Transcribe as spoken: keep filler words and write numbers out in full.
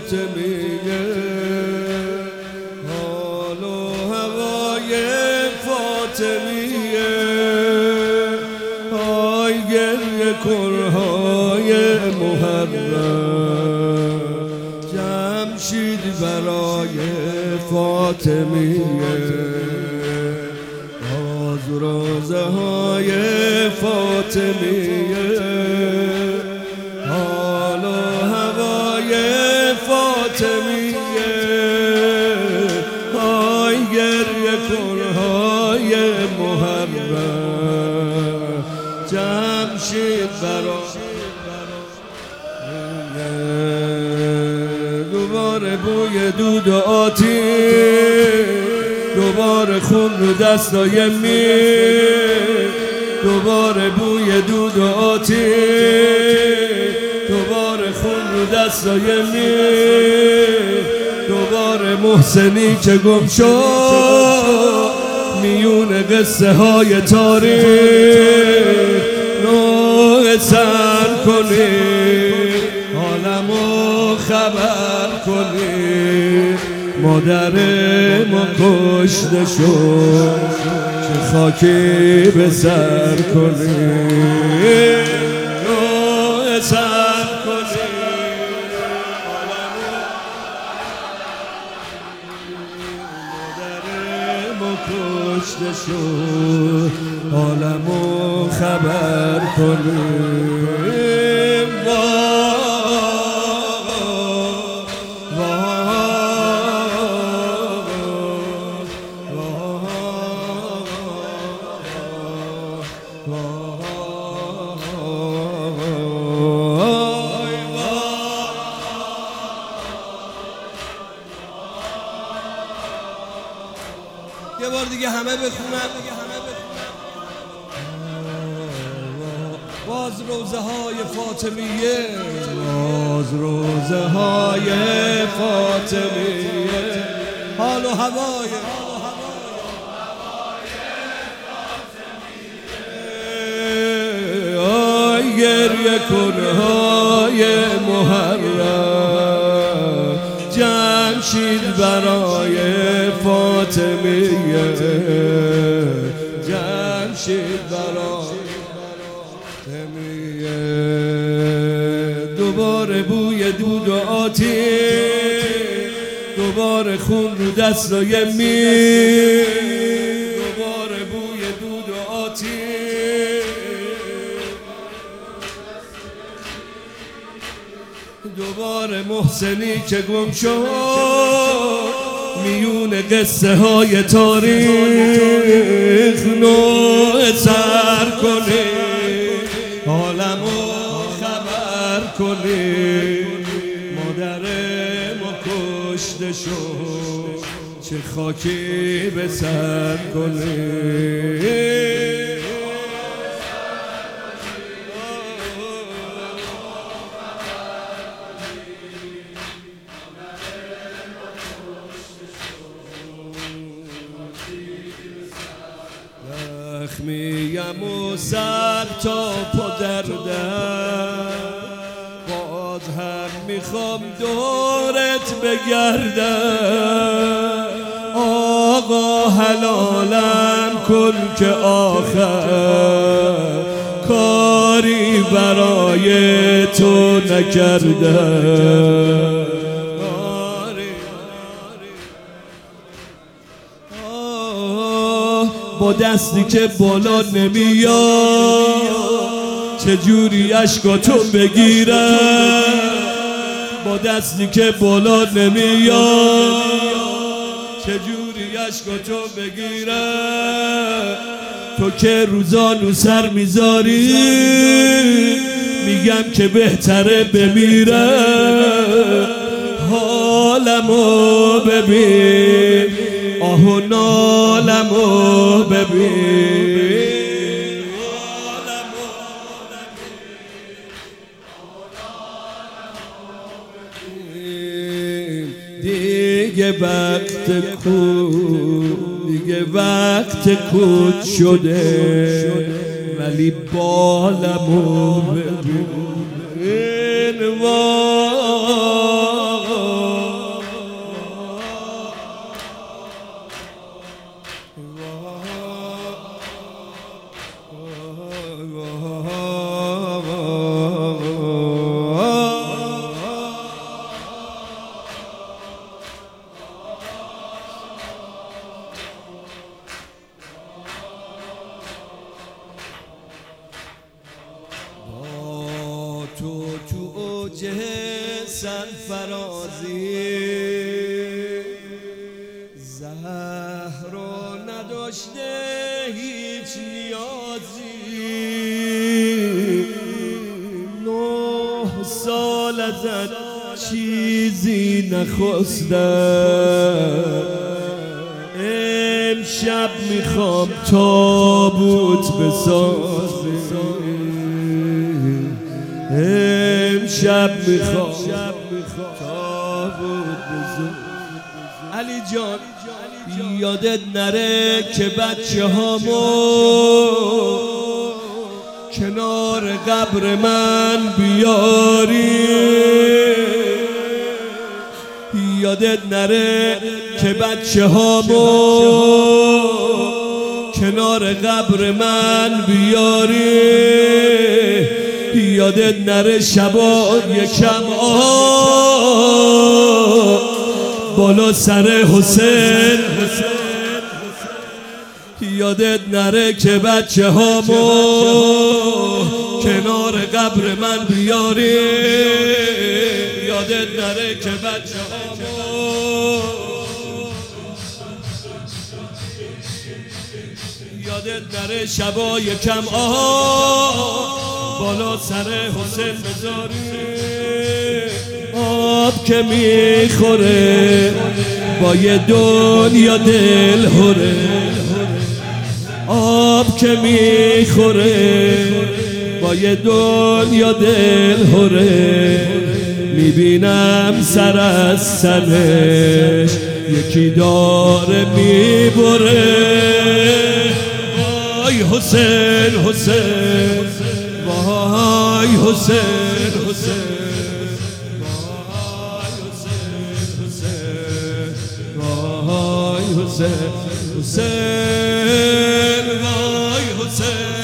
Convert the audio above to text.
فاطمیه، حال و هوای فاطمیه، آی گریه کرهای محرم، جمشید برای فاطمیه، راز رازه های فاطمیه، حال و هوای فاطمیه، آی گریه کرهای محرم، جمشید برای دوباره بوی دود و آتیش، دوباره خون رو دستای میر، دوباره بوی دود و آتیش، دوباره خون رو دستای میر، دوباره محسنی که گم شد میون قصه های تاریخ، نوع سر کنی عالمو خبر کنی، مادر ما کشته شد چه خاکی به سر کنی، نوع سر کنی مادر ما کشته شد عالمو خبر کنی. یه بار دیگه همه بخونم. باز روزه های فاطمیه، باز روزه های فاطمیه، حال و هوای آی گریه کنهای محرم، جمشید برای فاطمیه، جمشید برای فاطمیه، دوباره بوی دود و آتیش، دوباره خون رو دستای میر، دوباره بوی دود و آتیش، دوباره محسنی که گم شد میون قصه های تاریخ، نوع سر کنی عالمو خبر کنی، مادر ما کشته شد چه خاکی به سر کنی. زخمیم و سر تا پا دردم، باز هم میخوام دورت بگردم، آقا حلالم کن که آخر کاری برای تو نکردم، با دستی که بالا نمیاد چجوری اشکاتو بگیرم، با دستی که بالا نمیاد چجوری اشکاتو بگیرم، تو که روزانو سر میذاری میگم که بهتره بمیرم، حالمو ببین آه و نالمو ببین، دیگه وقت کود دیگه وقت کود شده، ولی بالمو ببین، وای اوج سرفرازی زهرا نداشته هیچ نیازی نه سال ازت چیزی نخواستم امشب میخوام تابوت بسازی امشب میخوام تابوت بسازی علی جان یادت نره که بچه هامو کنار قبر من بیاری یادت نره که بچه هامو کنار قبر من بیاری یادت نره شبا یکم آه بالا سر حسین یادت نره که بچه هامو کنار قبر من بیاری یادت نره که بچه هامو یادت نره شبا یکم آه بالا سر حسین بذاری آب که میخوره با یه دنیا دل هره آب که میخوره با یه دنیا دل هره میبینم سر از سرش یکی داره میبره وای حسین حسین وای حسین حسین وای حسین حسین وای حسین